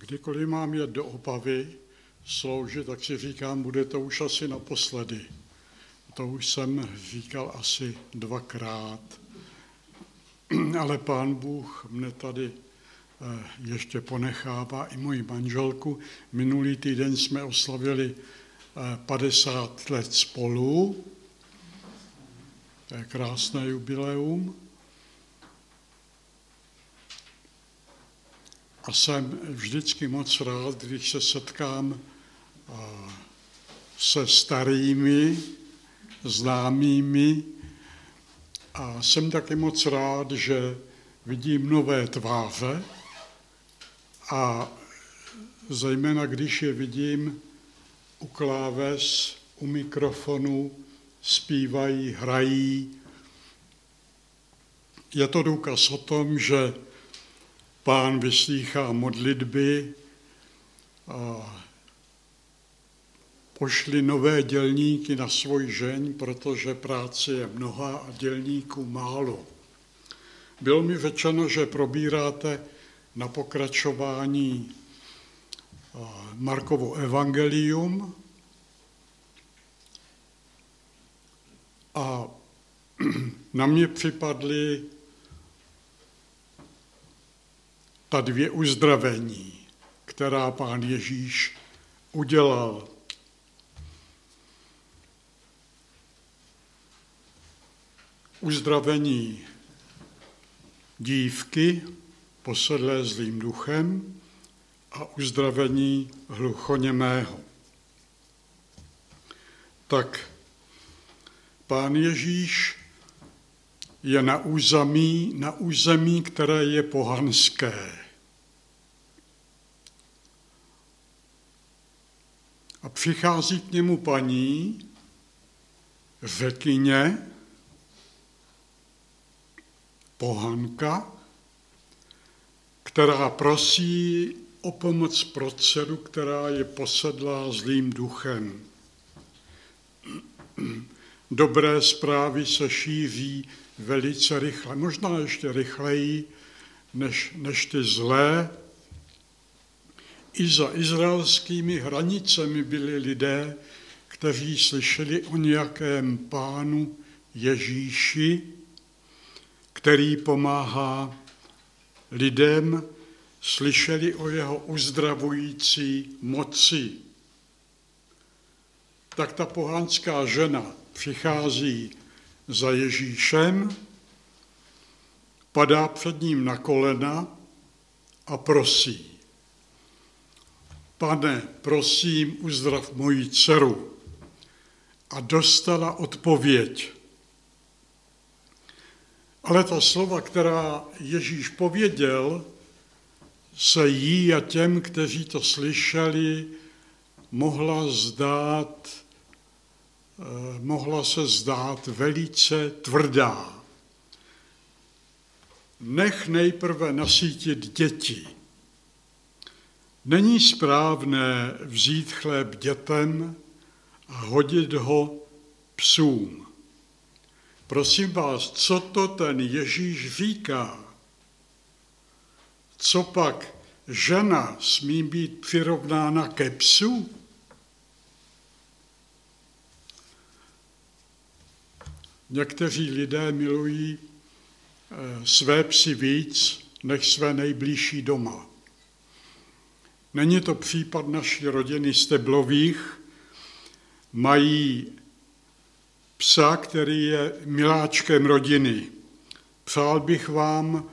Kdykoliv mám jet do Opavy sloužit, tak si říkám, bude to už asi naposledy. To už jsem říkal asi 2krát. Ale Pán Bůh mne tady ještě ponechává i moji manželku. Minulý týden jsme oslavili 50 let spolu. To je krásné jubileum. A jsem vždycky moc rád, když se setkám se starými, známými. A jsem taky moc rád, že vidím nové tváře a zejména když je vidím u kláves, u mikrofonu, zpívají, hrají. Je to důkaz o tom, že Pán vyslýchá modlitby a pošli nové dělníky na svou žeň, protože práce je mnoha a dělníků málo. Bylo mi řečeno, že probíráte na pokračování Markovo evangelium a na mě připadly ta 2 uzdravení, která Pán Ježíš udělal. Uzdravení dívky posedlé zlým duchem a uzdravení hluchoněmého. Tak Pán Ježíš je na území, které je pohanské. A přichází k němu paní, řekyně, pohanka, která prosí o pomoc pro dceru, která je posedlá zlým duchem. Dobré zprávy se šíří velice rychle, možná ještě rychleji než ty zlé. I za izraelskými hranicemi byli lidé, kteří slyšeli o nějakém Pánu Ježíši, který pomáhá lidem, slyšeli o jeho uzdravující moci. Tak ta pohanská žena přichází za Ježíšem, padá před ním na kolena a prosí. Pane, prosím, uzdrav moji dceru. A dostala odpověď. Ale ta slova, která Ježíš pověděl, se jí a těm, kteří to slyšeli, mohla se zdát velice tvrdá. Nech nejprve nasýtit děti. Není správné vzít chléb dětem a hodit ho psům. Prosím vás, co to ten Ježíš říká? Co pak žena smí být přirovnána ke psu? Někteří lidé milují své psy víc než své nejbližší doma. Není to případ naší rodiny Steblových. Mají psa, který je miláčkem rodiny. Přál bych vám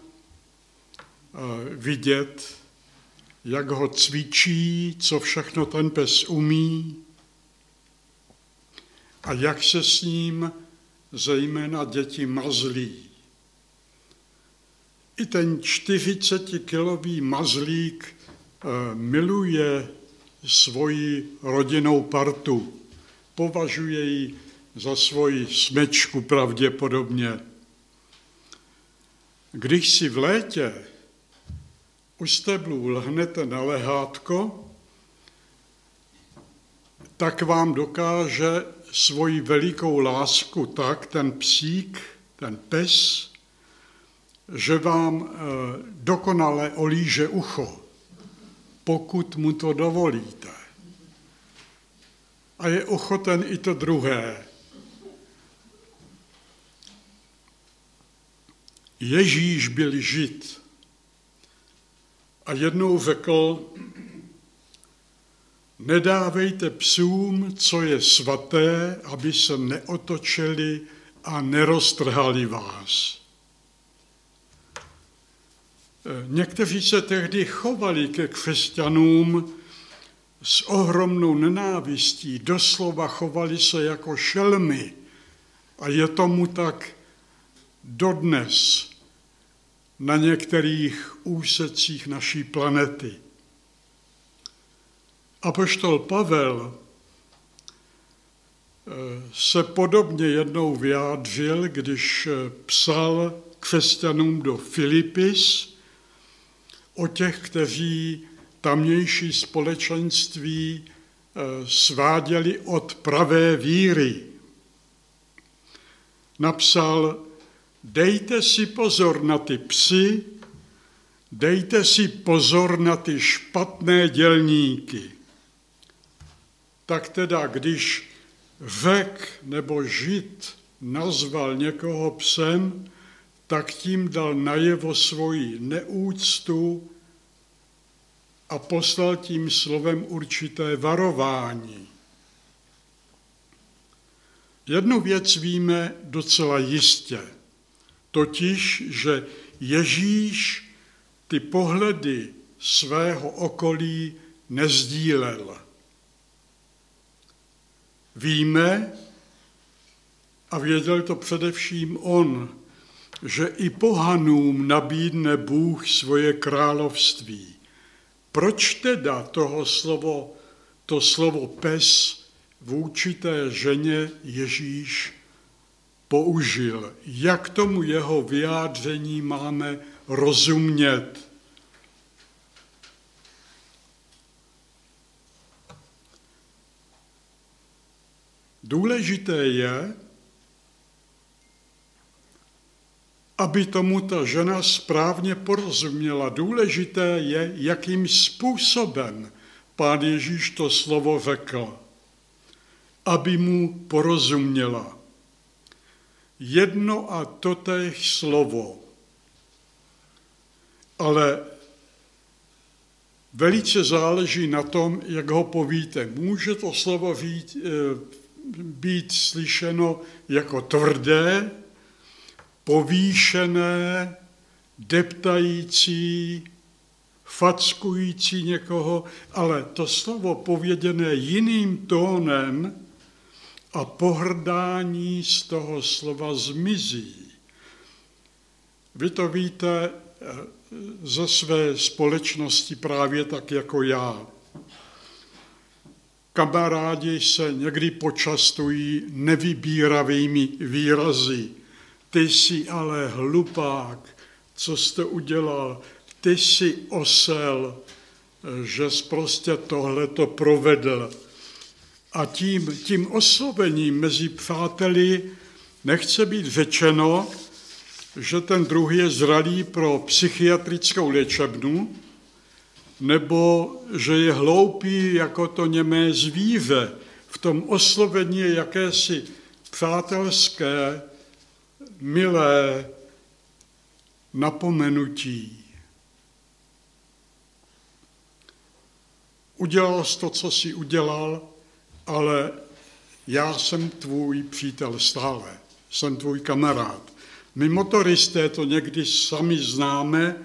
vidět, jak ho cvičí, co všechno ten pes umí a jak se s ním zejména děti mazlí. I ten 40kilový mazlík miluje svoji rodinnou partu, považuje ji za svoji smečku pravděpodobně. Když si v létě u steblů lhnete na lehátko, tak vám dokáže svoji velikou lásku tak, ten psík, ten pes, že vám dokonale olíže ucho. pokud mu to dovolíte. A je ochoten i to druhé. Ježíš byl Žid a jednou řekl: nedávejte psům, co je svaté, aby se neotočili a neroztrhali vás. Někteří se tehdy chovali ke křesťanům s ohromnou nenávistí, doslova chovali se jako šelmy a je tomu tak dodnes na některých úsecích naší planety. Apoštol Pavel se podobně jednou vyjádřil, když psal křesťanům do Filipis o těch, kteří tamnější společenství sváděli od pravé víry. Napsal: dejte si pozor na ty psy, dejte si pozor na ty špatné dělníky. Tak teda, když Řek nebo Žid nazval někoho psem, tak tím dal najevo svoji neúctu a poslal tím slovem určité varování. Jednu věc víme docela jistě, totiž, že Ježíš ty pohledy svého okolí nezdílel. Víme, a věděl to především on, že i pohanům nabídne Bůh svoje království. Proč teda to slovo pes vůči té ženě Ježíš použil? Jak tomu jeho vyjádření máme rozumět? Důležité je, aby tomu ta žena správně porozuměla. Důležité je, jakým způsobem Pán Ježíš to slovo řekl, aby mu porozuměla. Jedno a totéž slovo, ale velice záleží na tom, jak ho povíte. Může to slovo být slyšeno jako tvrdé, povýšené, deptající, fackující někoho, ale to slovo pověděné jiným tónem a pohrdání z toho slova zmizí. Vy to víte ze své společnosti právě tak jako já. Kamarádi se někdy počastují nevybíravými výrazy. Ty jsi ale hlupák, co jste udělal? Ty jsi osel, že jsi prostě tohleto provedl. A tím oslovením mezi přáteli nechce být řečeno, že ten druhý je zralý pro psychiatrickou léčebnu, nebo že je hloupý jako to němé zvíře. V tom oslovení je jakési přátelské, milé napomenutí. Udělal jsi to, co jsi udělal, ale já jsem tvůj přítel stále, jsem tvůj kamarád. My motoristé to někdy sami známe,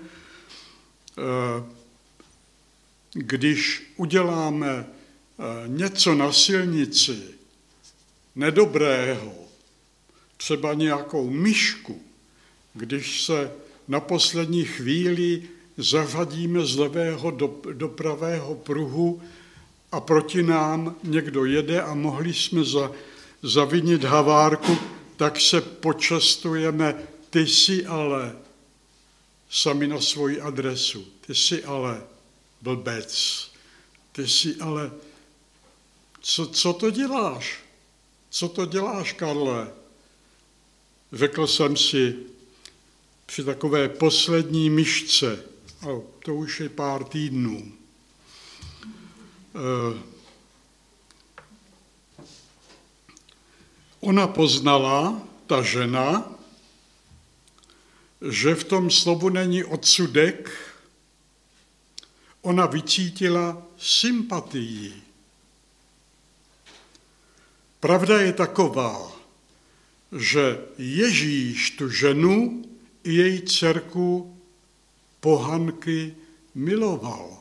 když uděláme něco na silnici nedobrého, třeba nějakou myšku, když se na poslední chvíli zařadíme z levého do pravého pruhu a proti nám někdo jede a mohli jsme zavinit havárku, tak se počastujeme, ty jsi ale, sami na svoji adresu, ty jsi ale blbec, ty jsi ale, co to děláš? Co to děláš, Karle? Řekl jsem si při takové poslední myšce, to už je pár týdnů, ona poznala, ta žena, že v tom slovu není odsudek, ona vycítila sympatii. Pravda je taková, že Ježíš tu ženu i její dcerku pohanky miloval.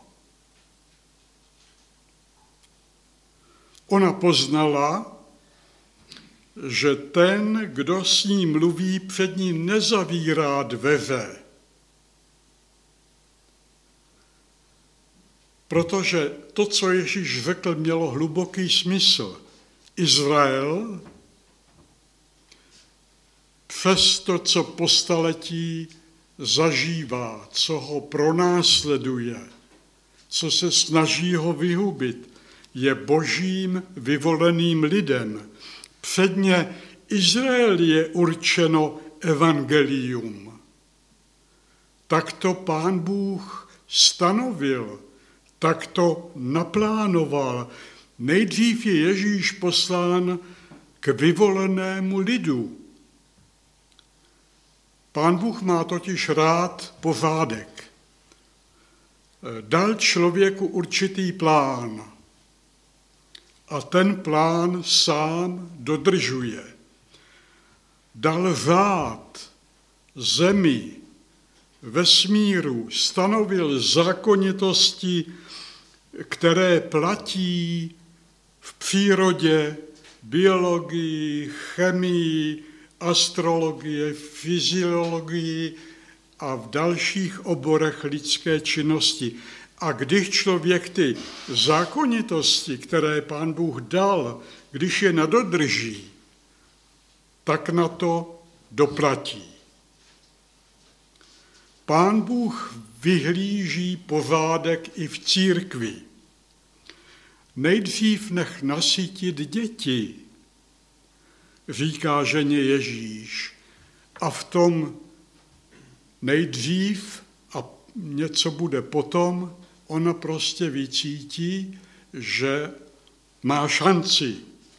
Ona poznala, že ten, kdo s ní mluví, před ní nezavírá dveře. Protože to, co Ježíš řekl, mělo hluboký smysl. Izrael přes to, co po staletí zažívá, co ho pronásleduje, co se snaží ho vyhubit, je božím vyvoleným lidem. Předně Izrael je určeno evangelium. Tak to Pán Bůh stanovil, tak to naplánoval. Nejdřív je Ježíš poslán k vyvolenému lidu. Pán Bůh má totiž rád pořádek. Dal člověku určitý plán a ten plán sám dodržuje. Dal řád zemi, vesmíru, stanovil zákonitosti, které platí v přírodě, biologii, chemii, astrologii, fyziologii a v dalších oborech lidské činnosti. A když člověk ty zákonitosti, které Pán Bůh dal, když je nadodrží, tak na to doplatí. Pán Bůh vyhlíží pořádek i v církvi. Nejdřív nech nasytit děti, říká ženě Ježíš. A v tom nejdřív a něco bude potom, ona prostě vycítí, že má šanci.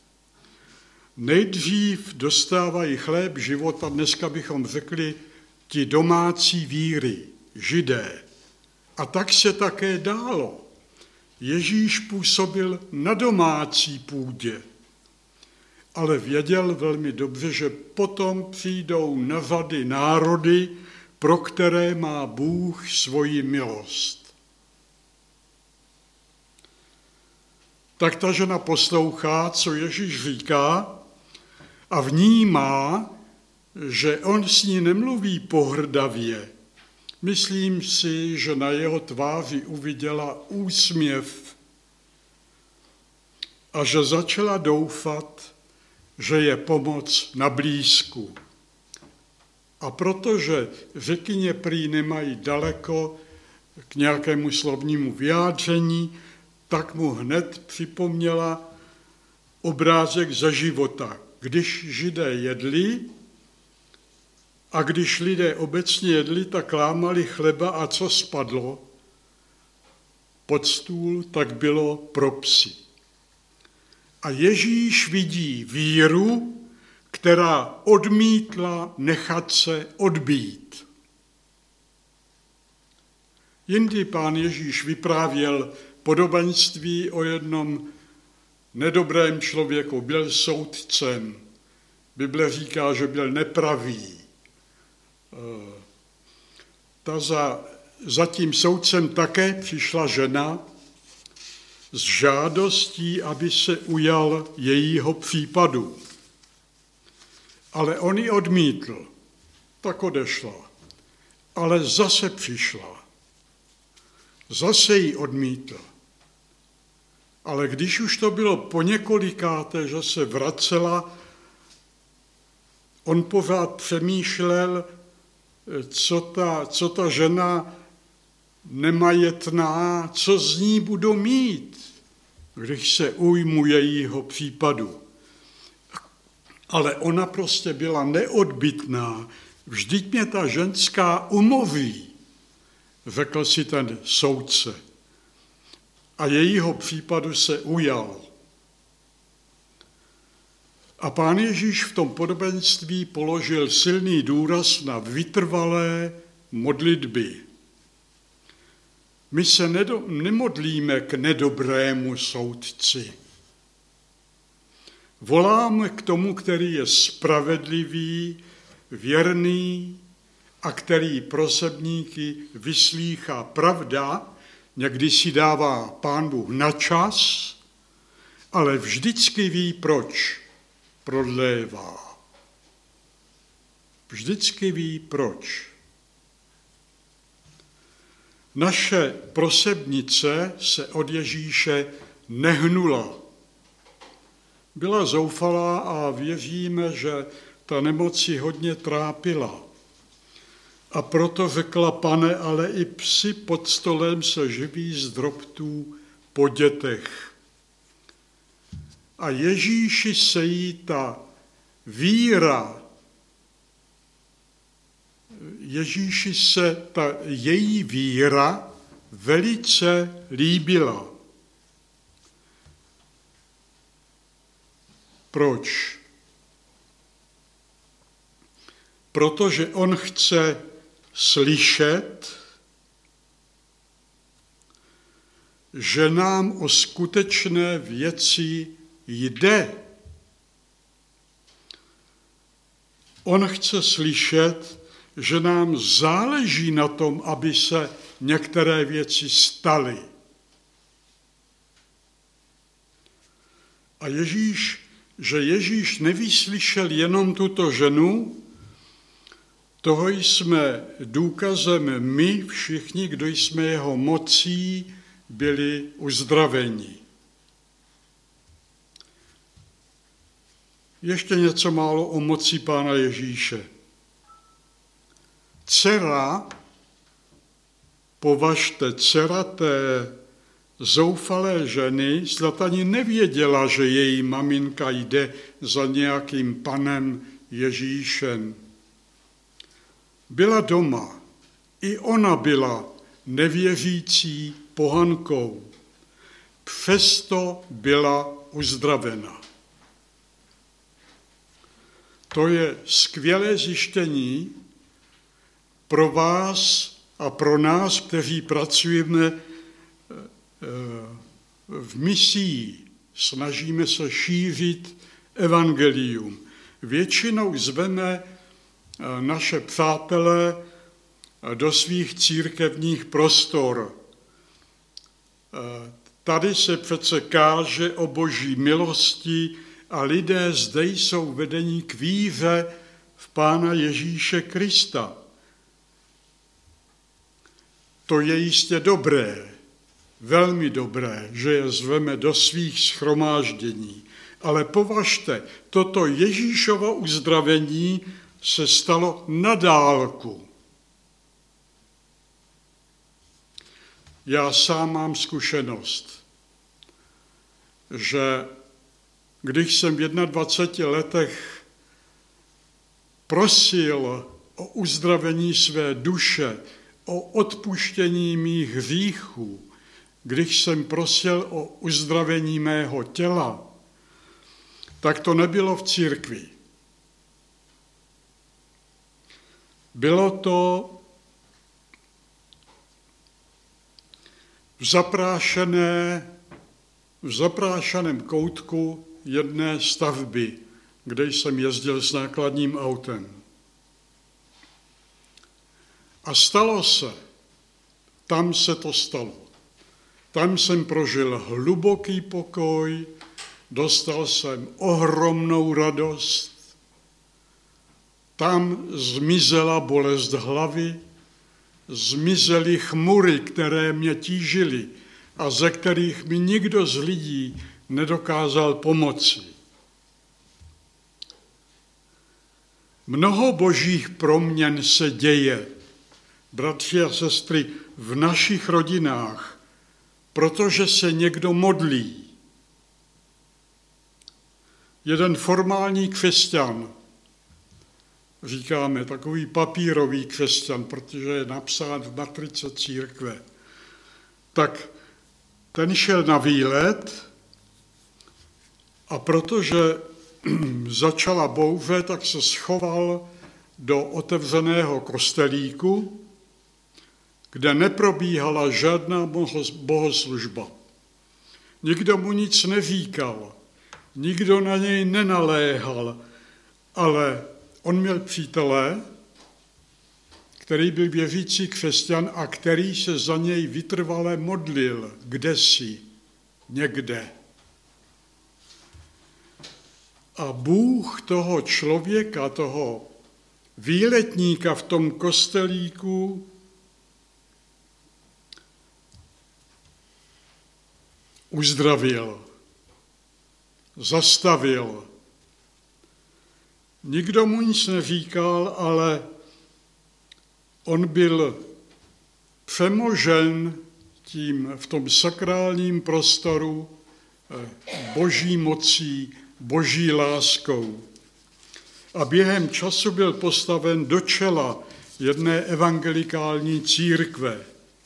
Nejdřív dostávají chléb života, dneska bychom řekli, ti domácí víry, Židé. A tak se také dálo. Ježíš působil na domácí půdě, ale věděl velmi dobře, že potom přijdou na řady národy, pro které má Bůh svoji milost. Tak ta žena poslouchá, co Ježíš říká, a vnímá, že on s ní nemluví pohrdavě. Myslím si, že na jeho tváři uviděla úsměv a že začala doufat, že je pomoc na blízku. A protože řekyně prý nemají daleko k nějakému slovnímu vyjádření, tak mu hned připomněla obrázek ze života. Když Židé jedli a když lidé obecně jedli, tak lámali chleba a co spadlo pod stůl, tak bylo pro psy. A Ježíš vidí víru, která odmítla nechat se odbít. Jindy Pán Ježíš vyprávěl podobenství o jednom nedobrém člověku, byl soudcem. Bible říká, že byl nepravý. Za tím soudcem také přišla žena s žádostí, aby se ujal jejího případu. Ale on ji odmítl, tak odešla. Ale zase přišla. Zase ji odmítl. Ale když už to bylo poněkolikáté, že se vracela, on pořád přemýšlel, co ta žena nemajetná, co z ní budu mít, když se ujmu jejího případu. Ale ona prostě byla neodbytná. Vždyť mě ta ženská umoví, řekl si ten soudce. a jejího případu se ujal. A Pán Ježíš v tom podobenství položil silný důraz na vytrvalé modlitby. My se nemodlíme k nedobrému soudci. Voláme k tomu, který je spravedlivý, věrný a který prosebníky vyslýchá. Pravda, někdy si dává Pán Bůh na čas, ale vždycky ví, proč prodlévá. Vždycky ví, proč. Naše prosebnice se od Ježíše nehnula. Byla zoufalá a věříme, že ta nemoc ji hodně trápila. A proto řekla: Pane, ale i psi pod stolem se živí z drobtů po dětech. A Ježíši se jí ta víra, Ježíši se ta její víra velice líbila. Proč? Protože on chce slyšet, že nám o skutečné věci jde. On chce slyšet, že nám záleží na tom, aby se některé věci staly. A Ježíš nevyslyšel jenom tuto ženu, toho jsme důkazem my všichni, kdo jsme jeho mocí byli uzdraveni. Ještě něco málo o moci Pána Ježíše. Dcera, považte, dcera té zoufalé ženy snad ani nevěděla, že její maminka jde za nějakým panem Ježíšem. Byla doma. I ona byla nevěřící pohankou. Přesto byla uzdravena. To je skvělé zjištění pro vás a pro nás, kteří pracujeme v misii. Snažíme se šířit evangelium. Většinou zveme naše přátele do svých církevních prostor. Tady se přece káže o Boží milosti a lidé zde jsou vedeni k víře v Pána Ježíše Krista. To je jistě dobré, velmi dobré, že je zveme do svých shromáždění. Ale považte, toto Ježíšovo uzdravení se stalo na dálku. Já sám mám zkušenost, že když jsem v 21 letech prosil o uzdravení své duše, o odpuštění mých hříchů, když jsem prosil o uzdravení mého těla, tak to nebylo v církvi. Bylo to v zaprášeném koutku jedné stavby, kde jsem jezdil s nákladním autem. A stalo se, tam se to stalo. Tam jsem prožil hluboký pokoj, dostal jsem ohromnou radost, tam zmizela bolest hlavy, zmizely chmury, které mě tížily a ze kterých mi nikdo z lidí nedokázal pomoci. Mnoho božích proměn se děje, bratři a sestry, v našich rodinách, protože se někdo modlí. Jeden formální křesťan, říkáme takový papírový křesťan, protože je napsán v matrice církve, tak Ten šel na výlet a protože začala bouře, tak se schoval do otevřeného kostelíku, kde neprobíhala žádná bohoslužba. Nikdo mu nic neříkal, nikdo na něj nenaléhal, ale on měl přítele, který byl věřící křesťan a který se za něj vytrvale modlil, kdesi, někde. A Bůh toho člověka, toho výletníka v tom kostelíku uzdravil, zastavil. Nikdo mu nic neříkal, ale on byl přemožen tím v tom sakrálním prostoru boží mocí, boží láskou. A během času byl postaven do čela jedné evangelikální církve.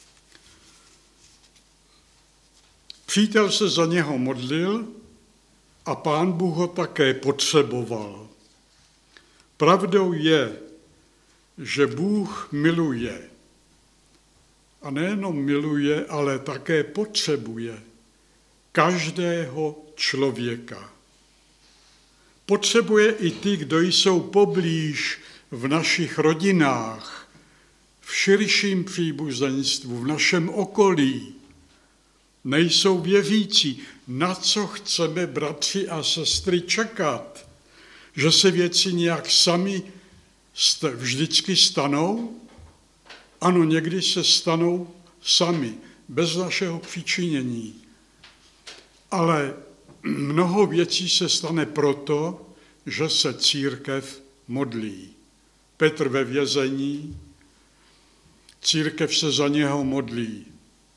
Přítel se za něho modlil a Pán Bůh ho také potřeboval. Pravdou je, že Bůh miluje. A nejenom miluje, ale také potřebuje každého člověka. Potřebuje i ty, kdo jsou poblíž v našich rodinách, v širším příbuzenstvu, v našem okolí. Nejsou věřící. Na co chceme, bratři a sestry, čekat? Že se věci nějak sami vždycky stanou? Ano, někdy se stanou sami, bez našeho přičinění. Ale mnoho věcí se stane proto, že se církev modlí. Petr ve vězení, církev se za něho modlí.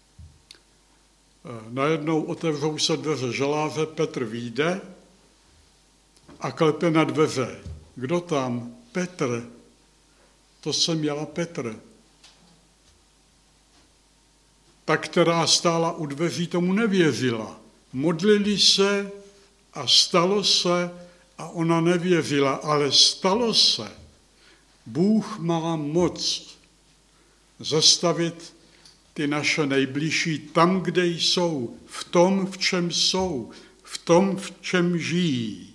Najednou otevřou se dveře žaláře, Petr vyjde a klepe na dveře. Kdo tam? Petr. To jsem já, Petr. Ta, která stála u dveří, tomu nevěřila. Modlili se a stalo se a ona nevěřila, ale stalo se. Bůh má moc zastavit ty naše nejbližší tam, kde jsou, v tom, v čem jsou, v tom, v čem žijí.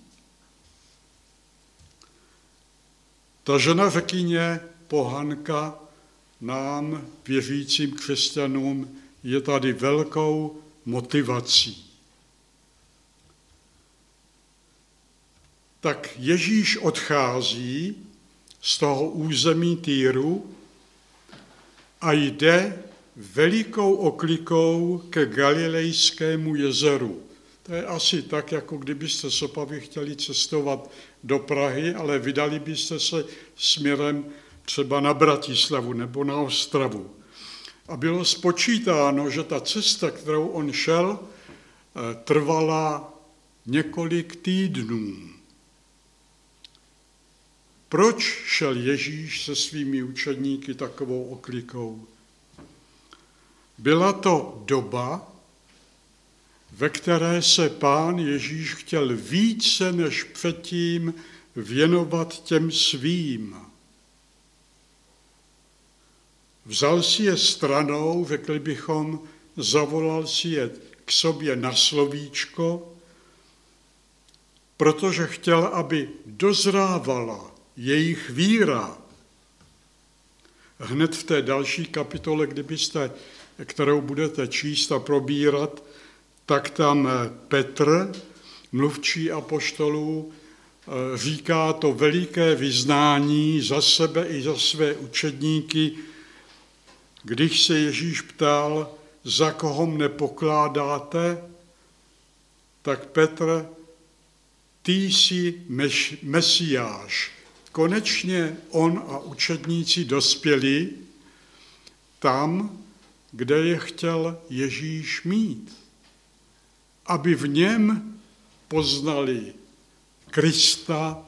Ta žena řekyně, pohanka, nám, věřícím křesťanům, je tady velkou motivací. Tak Ježíš odchází z toho území Týru a jde velikou oklikou ke Galilejskému jezeru. To je asi tak, jako kdybyste z Opavy chtěli cestovat do Prahy, ale vydali byste se směrem třeba na Bratislavu nebo na Ostravu. A bylo spočítáno, že ta cesta, kterou on šel, trvala několik týdnů. Proč šel Ježíš se svými učedníky takovou oklikou? Byla to doba, ve které se Pán Ježíš chtěl více než předtím věnovat těm svým. Vzal si je stranou, řekli bychom, zavolal si je k sobě na slovíčko, protože chtěl, aby dozrávala jejich víra. Hned v té další kapitole, kterou budete číst a probírat, tak tam Petr, mluvčí apoštolů, říká to veliké vyznání za sebe i za své učedníky, když se Ježíš ptal, za koho mne pokládáte, tak Petr, ty jsi Mesiáš. Konečně on a učedníci dospěli tam, kde je chtěl Ježíš mít, aby v něm poznali Krista,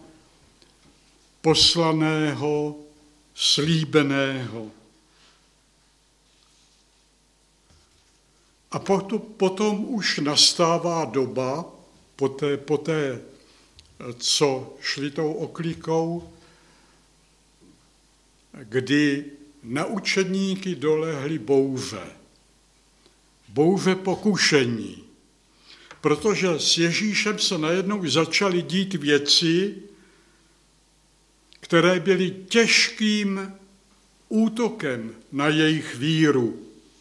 poslaného, slíbeného. A potom už nastává doba, poté, co šli tou oklikou, kdy na učedníky dolehly bouře pokušení, protože s Ježíšem se najednou začaly dít věci, které byly těžkým útokem na jejich víru.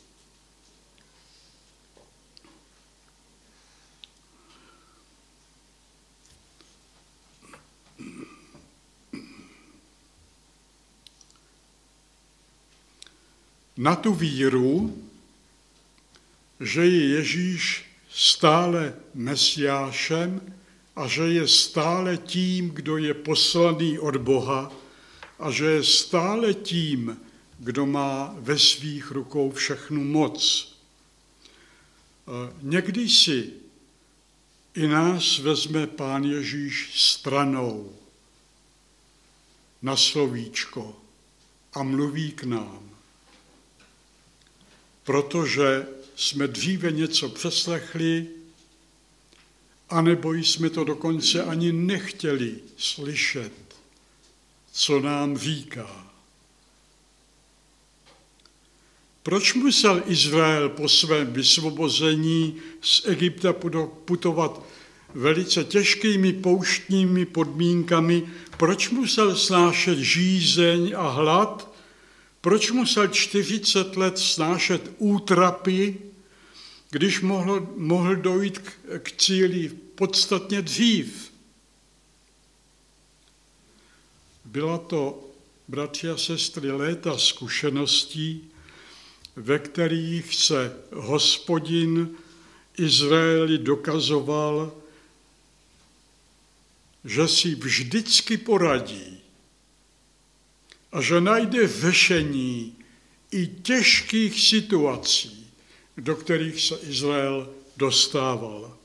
Na tu víru, že je Ježíš stále Mesiášem a že je stále tím, kdo je poslaný od Boha a že je stále tím, kdo má ve svých rukou všechnu moc. Někdy si i nás vezme Pán Ježíš stranou na slovíčko a mluví k nám, protože jsme dříve něco přeslechli, anebo jsme to dokonce ani nechtěli slyšet, co nám říká. Proč musel Izrael po svém vysvobození z Egypta putovat velice těžkými pouštními podmínkami? Proč musel snášet žízeň a hlad? Proč musel 40 let snášet útrapy, když mohl dojít k cíli podstatně dřív? Byla to, bratři a sestry, léta zkušeností, ve kterých se Hospodin Izraeli dokazoval, že si vždycky poradí a že najde řešení i těžkých situací, do kterých se Izrael dostával.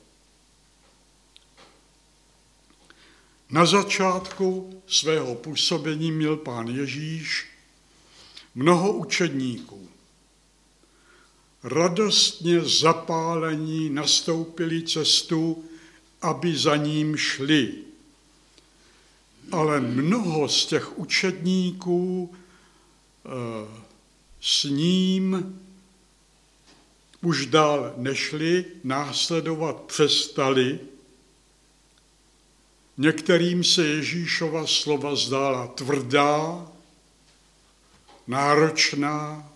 Na začátku svého působení měl Pán Ježíš mnoho učedníků. Radostně zapálení nastoupili cestu, aby za ním šli. Ale mnoho z těch učedníků s ním už dál nešli, následovat přestali. Některým se Ježíšova slova zdála tvrdá, náročná,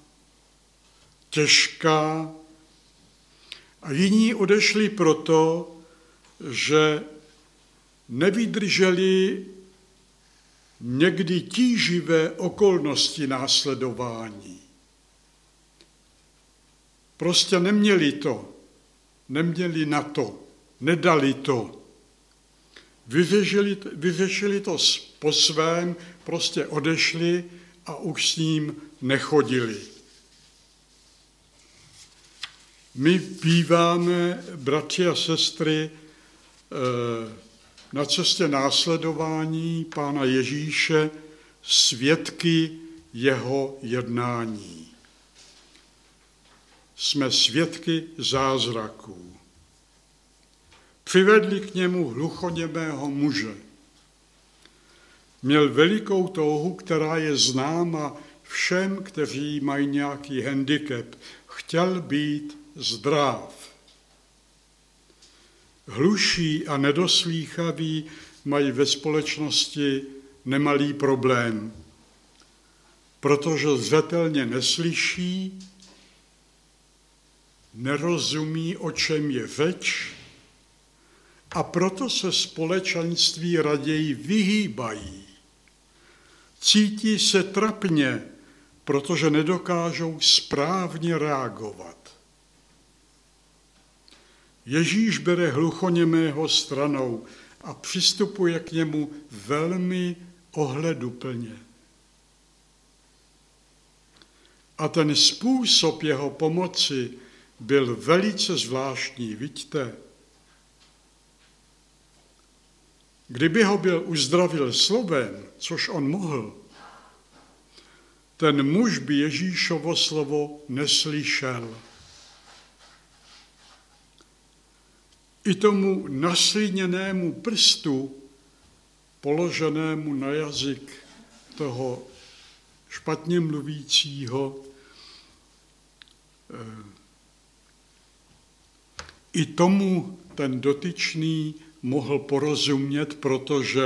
těžká a jiní odešli proto, že nevydrželi někdy tíživé okolnosti následování. Prostě neměli na to, nedali to. Vyřešili to po svém, prostě odešli a už s ním nechodili. My býváme, bratři a sestry, na cestě následování Pána Ježíše svědky jeho jednání. Jsme svědky zázraků. Přivedli k němu hluchoněmého muže. Měl velikou touhu, která je známa všem, kteří mají nějaký handicap. Chtěl být zdrav. Hluší a nedoslýchaví mají ve společnosti nemalý problém, protože zřetelně neslyší, nerozumí, o čem je řeč, a proto se společenství raději vyhýbají. Cítí se trapně, protože nedokážou správně reagovat. Ježíš bere hluchoněmého stranou a přistupuje k němu velmi ohleduplně. A ten způsob jeho pomoci byl velice zvláštní, vidíte. Kdyby ho byl uzdravil slovem, což on mohl, ten muž by Ježíšovo slovo neslyšel. i tomu naslíněnému prstu, položenému na jazyk toho špatně mluvícího, i tomu ten dotyčný mohl porozumět, protože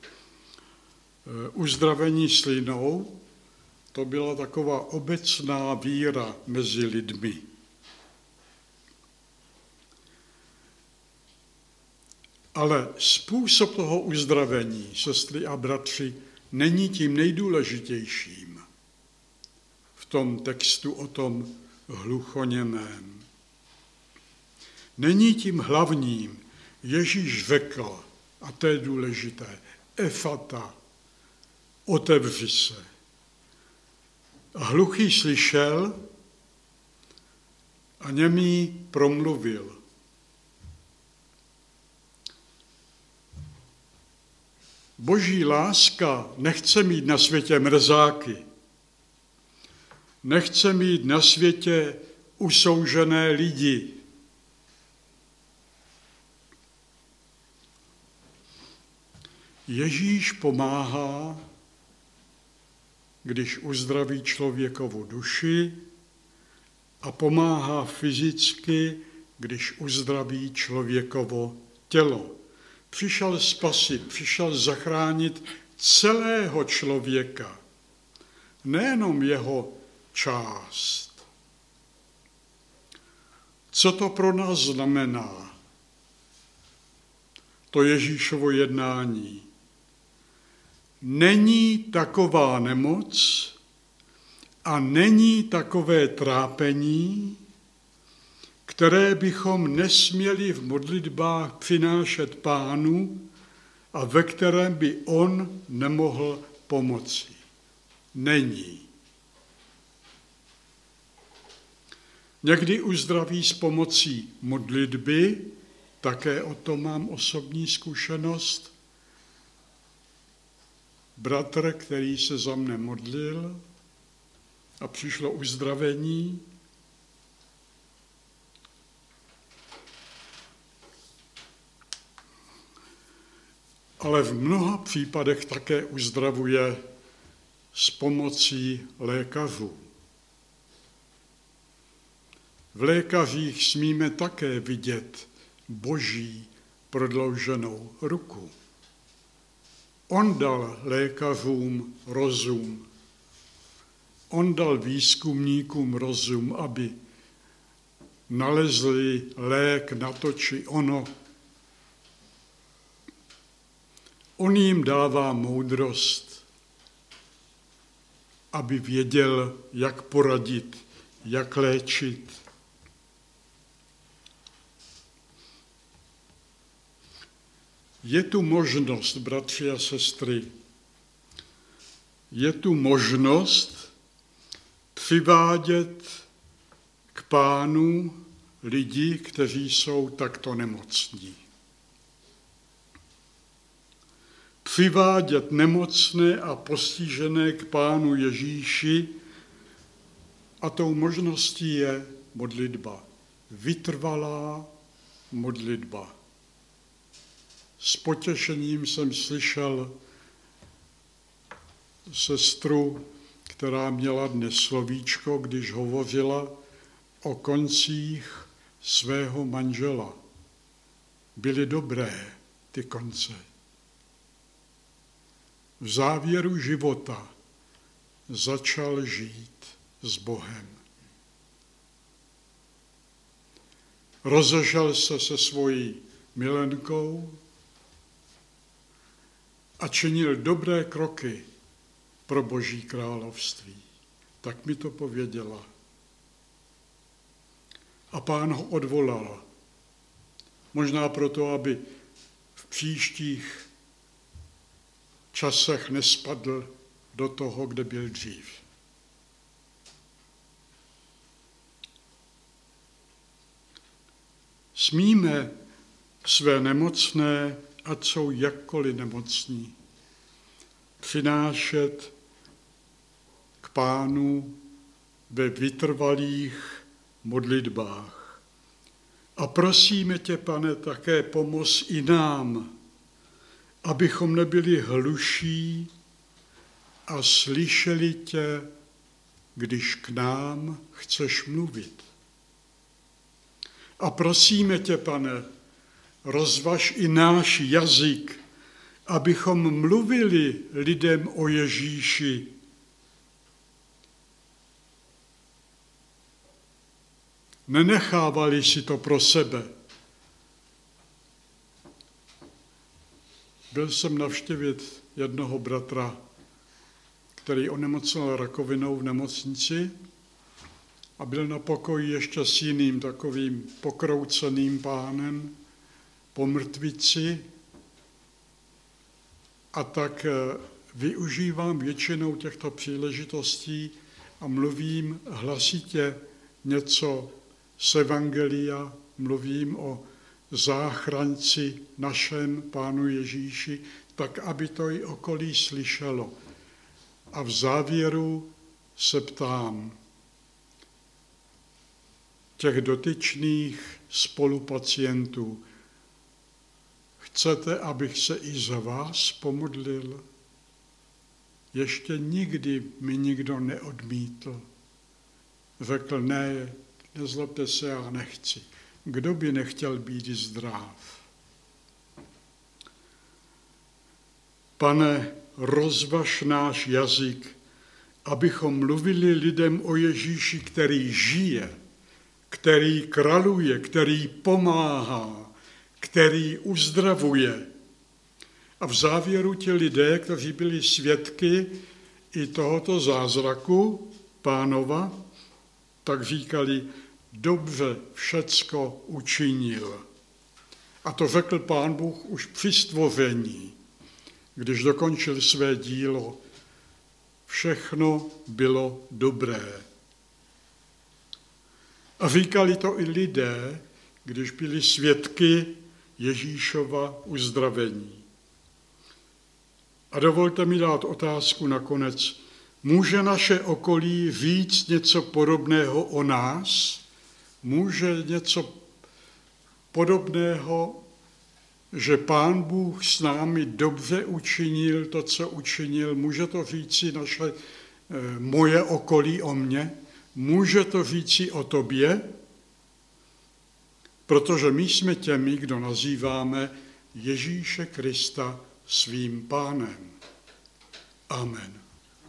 uzdravení slinou to byla taková obecná víra mezi lidmi. Ale způsob toho uzdravení, sestry a bratři, není tím nejdůležitějším v tom textu o tom hluchoněmém. Není tím hlavním. Ježíš řekl, a to je důležité, efata, otevři se. A hluchý slyšel a němý promluvil. Boží láska nechce mít na světě mrzáky, nechce mít na světě usoužené lidi. Ježíš pomáhá, když uzdraví člověkovu duši a pomáhá fyzicky, když uzdraví člověkovo tělo. Přišel spasit, přišel zachránit celého člověka, nejenom jeho část. Co to pro nás znamená? To Ježíšovo jednání. Není taková nemoc a není takové trápení, které bychom nesměli v modlitbách přinášet Pánu a ve kterém by on nemohl pomoci. Není. Někdy uzdraví s pomocí modlitby, také o tom mám osobní zkušenost. Bratr, který se za mne modlil a přišlo uzdravení, ale v mnoha případech také uzdravuje s pomocí lékařů. V lékařích smíme také vidět Boží prodlouženou ruku. On dal lékařům rozum. On dal výzkumníkům rozum, aby nalezli lék na to či ono. On jim dává moudrost, aby věděl, jak poradit, jak léčit. Je tu možnost, bratři a sestry, je tu možnost přivádět k Pánu lidi, kteří jsou takto nemocní. Přivádět nemocné a postižené k Pánu Ježíši a tou možností je modlitba. Vytrvalá modlitba. S potěšením jsem slyšel sestru, která měla dnes slovíčko, když hovořila o koncích svého manžela. Byly dobré ty konce. V závěru života začal žít s Bohem. Rozešel se se svojí milenkou a činil dobré kroky pro Boží království. Tak mi to pověděla. A Pán ho odvolal. Možná proto, aby v příštích časech nespadl do toho, kde byl dřív. Smíme své nemocné, ať jsou jakkoliv nemocní, přinášet k Pánu ve vytrvalých modlitbách. A prosíme tě, Pane, také pomoz i nám, abychom nebyli hluší a slyšeli tě, když k nám chceš mluvit. A prosíme tě, Pane, rozvaž i náš jazyk, abychom mluvili lidem o Ježíši. Nenechávali si to pro sebe. Byl jsem navštívit jednoho bratra, který onemocněl rakovinou v nemocnici a byl na pokoji ještě s jiným takovým pokrouceným pánem po mrtvici. A tak využívám většinou těchto příležitostí a mluvím hlasitě něco z evangelia, mluvím o záchranci našem Pánu Ježíši, tak aby to i okolí slyšelo. A v závěru se ptám těch dotyčných spolupacientů, chcete, abych se i za vás pomodlil? Ještě nikdy mi nikdo neodmítl. Řekl, ne, nezlobte se, já nechci. Kdo by nechtěl být zdrav? Pane, rozvaž náš jazyk, abychom mluvili lidem o Ježíši, který žije, který králuje, který pomáhá, který uzdravuje. A v závěru ti lidé, kteří byli svědky i tohoto zázraku Pánova, tak říkali, dobře všecko učinil. A to řekl Pán Bůh už při stvoření, když dokončil své dílo. Všechno bylo dobré. A říkali to i lidé, když byli svědky Ježíšova uzdravení. A dovolte mi dát otázku nakonec. Může naše okolí říct něco podobného o nás? Může něco podobného, že Pán Bůh s námi dobře učinil to, co učinil? Může to říci moje okolí o mně? Může to říci o tobě? Protože my jsme těmi, kdo nazýváme Ježíše Krista svým Pánem. Amen.